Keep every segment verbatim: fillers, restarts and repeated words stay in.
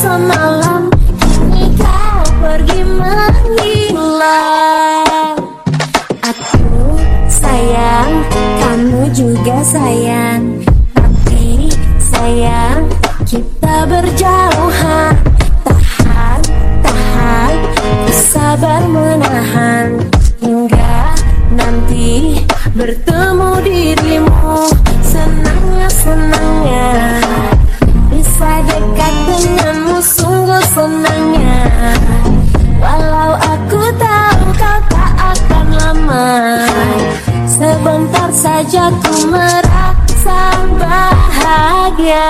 semalam, kini kau pergi menghilang. Aku sayang, kamu juga sayang, tapi sayang kita berjauhan. Tahan, tahan, sabar menahan hingga nanti bertemu dirimu. Senangnya, senangnya bisa dekat denganmu, sungguh senangnya. Walau aku tahu kau tak akan lama, sebentar saja ku merasa bahagia.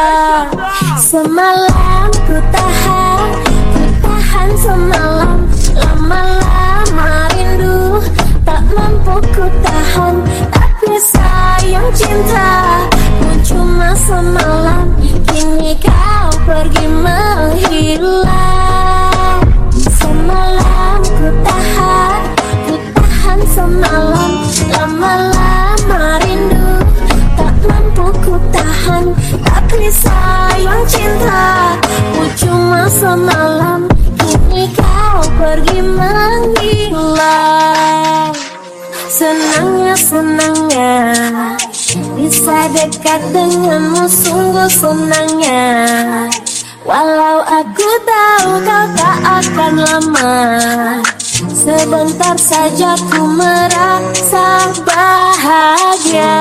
Semalam ku tahan, ku tahan semalam, lama-lama rindu tak mampu ku tahan. Tapi sayang cinta pun cuma semalam, kini kau pergi menghilang. Semalam ku tahan, ku tahan semalam, lama-lama rindu tak mampu ku tahan. Tapi sayang cinta pun cuma semalam, kini kau pergi menghilang. Senangnya, senangnya bisa dekat denganmu, sungguh senangnya. Walau aku tahu kau tak akan lama, sebentar saja ku merasa bahagia.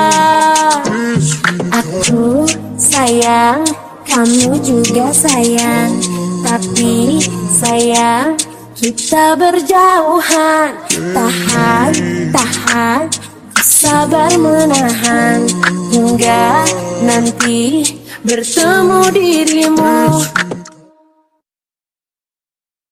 Aku sayang, kamu juga sayang, tapi sayang kita berjauhan. Tahan, tahan, sabar menahan hingga nanti bertemu dirimu.